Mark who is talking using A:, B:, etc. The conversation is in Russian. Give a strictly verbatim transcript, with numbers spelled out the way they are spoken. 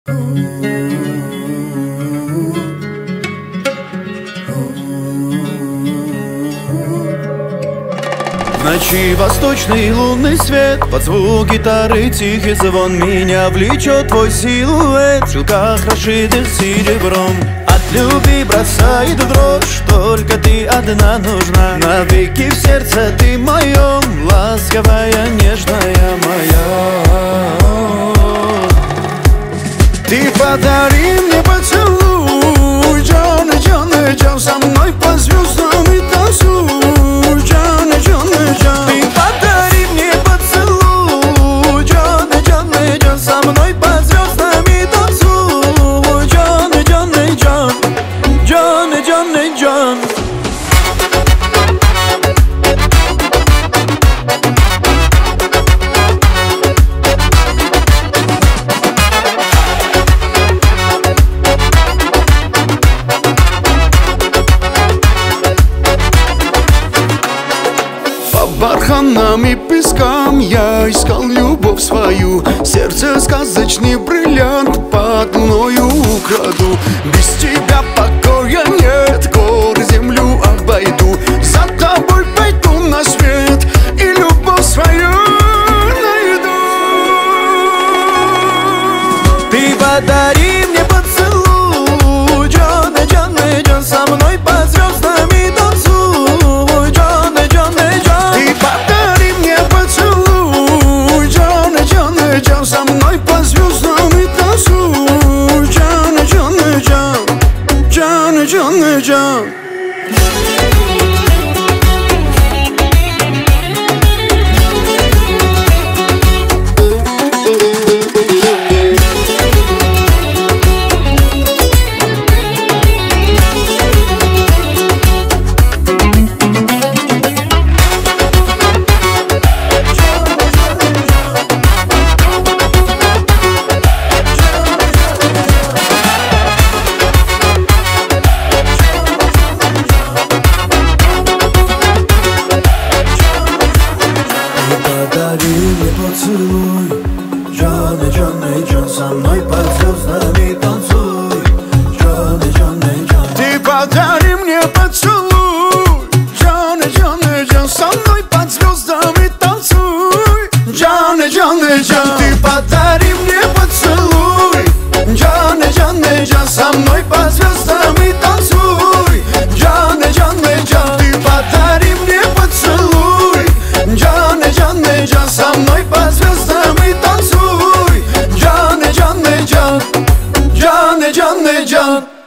A: В ночи восточный лунный свет, под звук гитары тихий звон. Меня влечет твой силуэт, в шелках расшитых серебром. От любви бросает в дрожь, только ты одна нужна. Навеки в сердце ты моем, ласковая, нежная моя. Ты подари мне поцелуй, Джон, Джон, Джон, со мной по звездам и танцуй. Джон, Джон, Джон, ты подари мне поцелуй, Джон, Джон, Джон, со мной по звездам и танцуй. Джон, Джон, Джон, Джон, Джон, Джон.
B: Барханам и пескам я искал любовь свою. Сердце сказочный бриллиант под луною украду. Без тебя покоя нет, горы землю обойду. За тобой пойду на свет и любовь свою найду.
A: Ты подари мне поцелуй, Джон, Джон, Джон, со мной по звездам и танцуй. Джон, Джон, Джон,
B: ты подари мне поцелуй, Джон, Джон, Джон, со мной по звездам и танцуй. Джон, Джон, Джон, Джон, Джон, Джон.
A: подари мне поцелуй, Джон, Джон, Джон, со мной под звездами танцуй. Джон, Джон, Джон,
B: ты подари мне поцелуй, Джон, Джон, Джон, со мной под звездами танцуй. Джон, Джон, Джон,
A: ты подари мне поцелуй, Джон, Джон, Джон, со мной под звездами танцуй. Джон, Джон, Джон, ты подари мне поцелуй, Джон, Джон, Джон, со мной по звездам и танцуй. Джон, Джон, Джон, Джон, Джон, Джон.